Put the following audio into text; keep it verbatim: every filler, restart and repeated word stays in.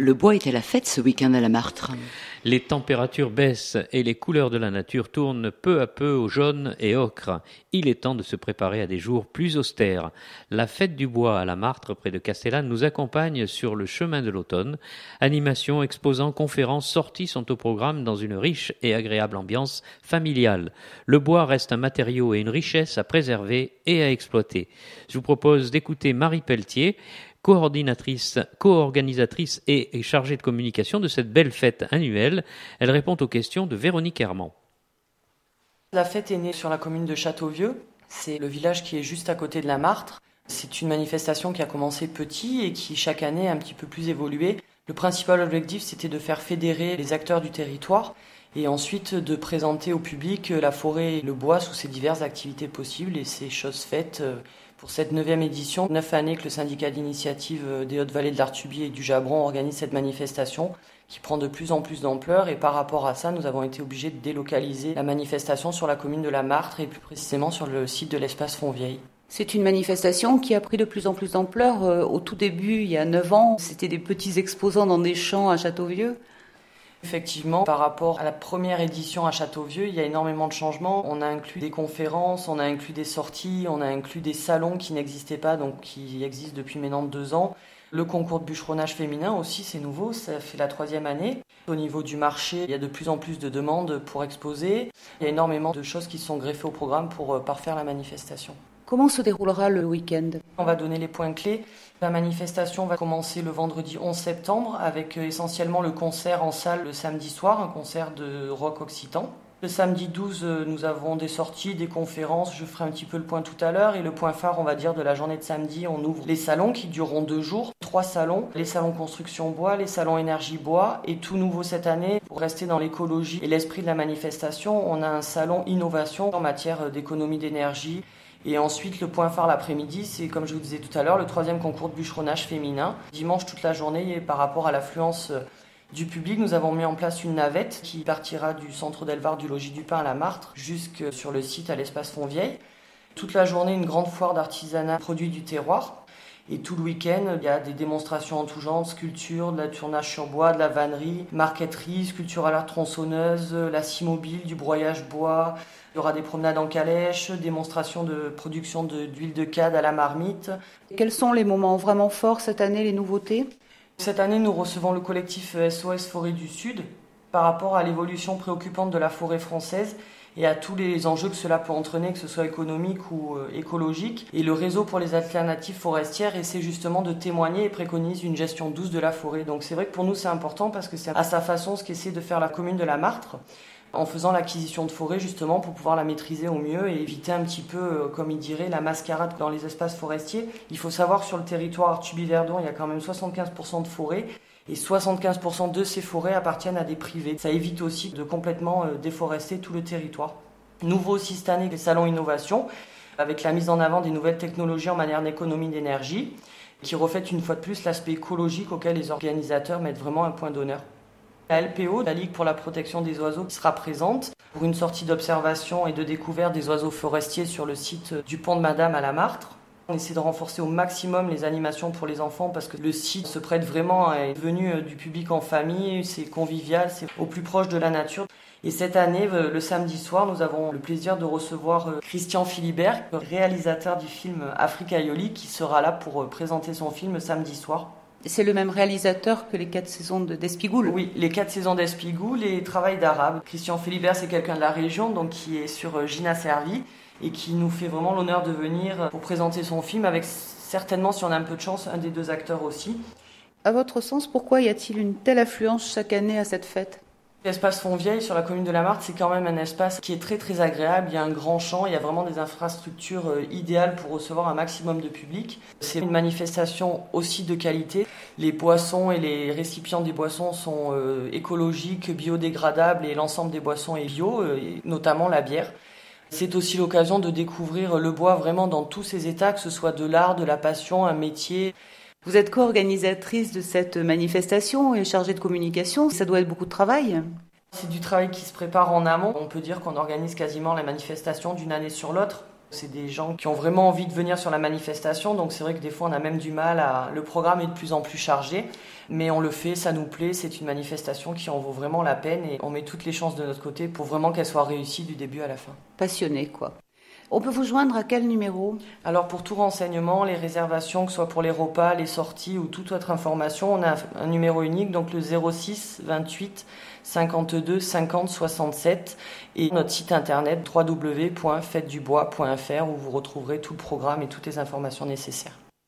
Le bois est à la fête ce week-end à la Martre. Les températures baissent et les couleurs de la nature tournent peu à peu au jaune et ocre. Il est temps de se préparer à des jours plus austères. La fête du bois à la Martre, près de Castellane, nous accompagne sur le chemin de l'automne. Animations, exposants, conférences, sorties sont au programme dans une riche et agréable ambiance familiale. Le bois reste un matériau et une richesse à préserver et à exploiter. Je vous propose d'écouter Marie Pelletier, coordinatrice, co-organisatrice et chargée de communication de cette belle fête annuelle. Elle répond aux questions de Véronique Herman. La fête est née sur la commune de Châteauvieux. C'est le village qui est juste à côté de la Martre. C'est une manifestation qui a commencé petit et qui chaque année a un petit peu plus évolué. Le principal objectif, c'était de faire fédérer les acteurs du territoire et ensuite de présenter au public la forêt et le bois sous ses diverses activités possibles, et c'est chose faite pour cette neuvième édition. Neuf années que le syndicat d'initiative des Hautes-Vallées de l'Artubier et du Jabron organise cette manifestation qui prend de plus en plus d'ampleur, et par rapport à ça, nous avons été obligés de délocaliser la manifestation sur la commune de la Martre et plus précisément sur le site de l'espace Fontvieille. C'est une manifestation qui a pris de plus en plus d'ampleur. Au tout début, il y a neuf ans, c'était des petits exposants dans des champs à Châteauvieux. Effectivement, par rapport à la première édition à Châteauvieux, il y a énormément de changements. On a inclus des conférences, on a inclus des sorties, on a inclus des salons qui n'existaient pas, donc qui existent depuis maintenant deux ans. Le concours de bûcheronnage féminin aussi, c'est nouveau, ça fait la troisième année. Au niveau du marché, il y a de plus en plus de demandes pour exposer. Il y a énormément de choses qui sont greffées au programme pour parfaire la manifestation. Comment se déroulera le week-end ? On va donner les points clés. La manifestation va commencer le vendredi onze septembre avec essentiellement le concert en salle le samedi soir, un concert de rock occitan. Le samedi douze, nous avons des sorties, des conférences, je ferai un petit peu le point tout à l'heure. Et le point phare, on va dire, de la journée de samedi, on ouvre les salons qui dureront deux jours. Trois salons, les salons construction bois, les salons énergie bois. Et tout nouveau cette année, pour rester dans l'écologie et l'esprit de la manifestation, on a un salon innovation en matière d'économie d'énergie. Et ensuite, le point phare l'après-midi, c'est, comme je vous disais tout à l'heure, le troisième concours de bûcheronnage féminin. Dimanche, toute la journée, et par rapport à l'affluence du public, nous avons mis en place une navette qui partira du centre d'élevage du Logis du Pin à la Martre jusque sur le site à l'espace Fontvieille. Toute la journée, une grande foire d'artisanat produits du terroir. Et tout le week-end, il y a des démonstrations en tout genre, sculpture, de la tournage sur bois, de la vannerie, marqueterie, sculpture à la tronçonneuse, la scie mobile, du broyage bois. Il y aura des promenades en calèche, démonstrations de production de, d'huile de cade à la marmite. Quels sont les moments vraiment forts cette année, les nouveautés ? Cette année, nous recevons le collectif S O S Forêt du Sud par rapport à l'évolution préoccupante de la forêt française et à tous les enjeux que cela peut entraîner, que ce soit économique ou euh, écologique. Et le réseau pour les alternatives forestières essaie justement de témoigner et préconise une gestion douce de la forêt. Donc c'est vrai que pour nous c'est important parce que c'est à sa façon ce qu'essaie de faire la commune de la Martre, en faisant l'acquisition de forêt justement pour pouvoir la maîtriser au mieux et éviter un petit peu, euh, comme il dirait, la mascarade dans les espaces forestiers. Il faut savoir que sur le territoire Artuby-Verdon, il y a quand même soixante-quinze pour cent de forêt. Et soixante-quinze pour cent de ces forêts appartiennent à des privés. Ça évite aussi de complètement déforester tout le territoire. Nouveau aussi cette année, les salons innovation, avec la mise en avant des nouvelles technologies en matière d'économie d'énergie, qui reflètent une fois de plus l'aspect écologique auquel les organisateurs mettent vraiment un point d'honneur. La L P O, la Ligue pour la protection des oiseaux, qui sera présente pour une sortie d'observation et de découverte des oiseaux forestiers sur le site du Pont de Madame à la Martre. On essaie de renforcer au maximum les animations pour les enfants parce que le site se prête vraiment à être venu du public en famille, c'est convivial, c'est au plus proche de la nature. Et cette année, le samedi soir, nous avons le plaisir de recevoir Christian Philibert, réalisateur du film Africa Aioli, qui sera là pour présenter son film samedi soir. C'est le même réalisateur que les quatre saisons de d'Espigoule. Oui, les quatre saisons d'Espigoule et Travail d'arabe. Christian Philibert, c'est quelqu'un de la région, donc qui est sur Gina Servi et qui nous fait vraiment l'honneur de venir pour présenter son film avec certainement, si on a un peu de chance, un des deux acteurs aussi. À votre sens, pourquoi y a-t-il une telle affluence chaque année à cette fête ? L'espace Fontvieille sur la commune de la Martre, c'est quand même un espace qui est très très agréable. Il y a un grand champ, il y a vraiment des infrastructures idéales pour recevoir un maximum de public. C'est une manifestation aussi de qualité. Les boissons et les récipients des boissons sont euh, écologiques, biodégradables et l'ensemble des boissons est bio, euh, et notamment la bière. C'est aussi l'occasion de découvrir le bois vraiment dans tous ses états, que ce soit de l'art, de la passion, un métier. Vous êtes co-organisatrice de cette manifestation et chargée de communication. Ça doit être beaucoup de travail. C'est du travail qui se prépare en amont. On peut dire qu'on organise quasiment la manifestation d'une année sur l'autre. C'est des gens qui ont vraiment envie de venir sur la manifestation, donc c'est vrai que des fois on a même du mal à... Le programme est de plus en plus chargé, mais on le fait, ça nous plaît, c'est une manifestation qui en vaut vraiment la peine et on met toutes les chances de notre côté pour vraiment qu'elle soit réussie du début à la fin. Passionné, quoi. On peut vous joindre à quel numéro ? Alors pour tout renseignement, les réservations, que ce soit pour les repas, les sorties ou toute autre information, on a un numéro unique, donc le zéro six vingt-huit cinquante-deux cinquante soixante-sept et notre site internet w w w point fête du bois point f r où vous retrouverez tout le programme et toutes les informations nécessaires.